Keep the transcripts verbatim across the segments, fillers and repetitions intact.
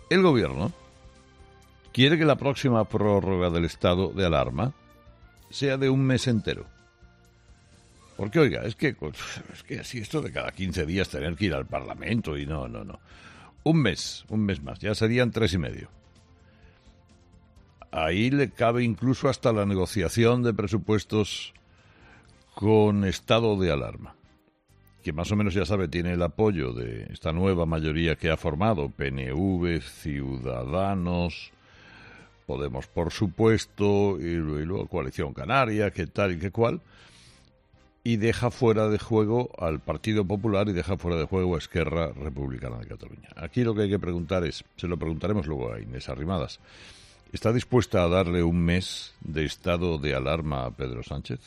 El gobierno quiere que la próxima prórroga del estado de alarma sea de un mes entero. Porque, oiga, es que, es que así esto de cada quince días tener que ir al Parlamento y no, no, no. Un mes, un mes más, ya serían tres y medio. Ahí le cabe incluso hasta la negociación de presupuestos con estado de alarma, que más o menos ya sabe tiene el apoyo de esta nueva mayoría que ha formado, P N V, Ciudadanos, Podemos por supuesto, y luego Coalición Canaria, que tal y que cual, y deja fuera de juego al Partido Popular y deja fuera de juego a Esquerra Republicana de Cataluña. Aquí lo que hay que preguntar es, se lo preguntaremos luego a Inés Arrimadas, ¿está dispuesta a darle un mes de estado de alarma a Pedro Sánchez?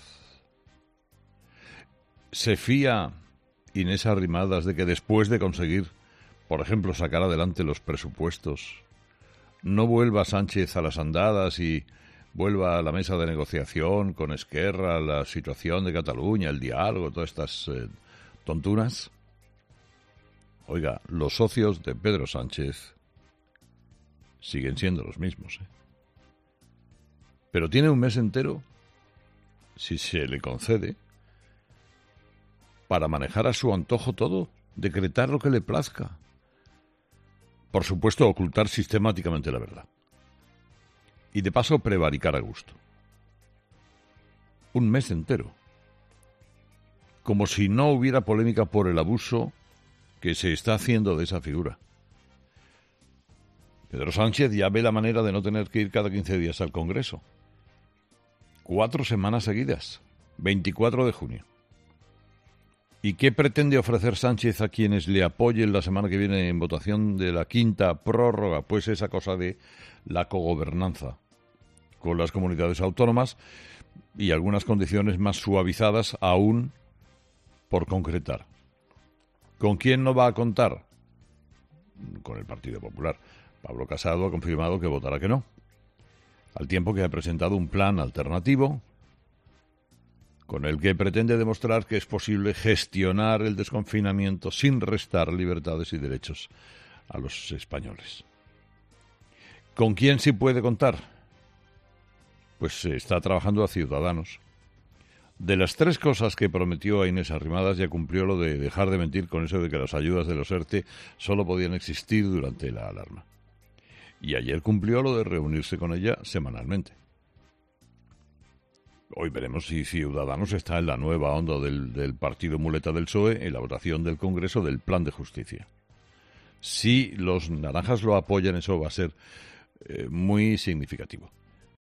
¿Se fía Inés Arrimadas de que después de conseguir, por ejemplo, sacar adelante los presupuestos, no vuelva Sánchez a las andadas y vuelva a la mesa de negociación con Esquerra, la situación de Cataluña, el diálogo, todas estas eh, tontunas? Oiga, los socios de Pedro Sánchez siguen siendo los mismos, ¿eh? Pero tiene un mes entero, si se le concede, para manejar a su antojo todo, decretar lo que le plazca. Por supuesto, ocultar sistemáticamente la verdad. Y de paso, prevaricar a gusto. Un mes entero. Como si no hubiera polémica por el abuso que se está haciendo de esa figura. Pedro Sánchez ya ve la manera de no tener que ir cada quince días al Congreso. Cuatro semanas seguidas. veinticuatro de junio. ¿Y qué pretende ofrecer Sánchez a quienes le apoyen la semana que viene en votación de la quinta prórroga? Pues esa cosa de la cogobernanza con las comunidades autónomas y algunas condiciones más suavizadas aún por concretar. ¿Con quién no va a contar? Con el Partido Popular. Pablo Casado ha confirmado que votará que no, al tiempo que ha presentado un plan alternativo con el que pretende demostrar que es posible gestionar el desconfinamiento sin restar libertades y derechos a los españoles. ¿Con quién sí puede contar? Pues se está trabajando a Ciudadanos. De las tres cosas que prometió a Inés Arrimadas, ya cumplió lo de dejar de mentir con eso de que las ayudas de los ERTE solo podían existir durante la alarma. Y ayer cumplió lo de reunirse con ella semanalmente. Hoy veremos si Ciudadanos está en la nueva onda del, del partido muleta del P S O E en la votación del Congreso del Plan de Justicia. Si los naranjas lo apoyan, eso va a ser eh, muy significativo.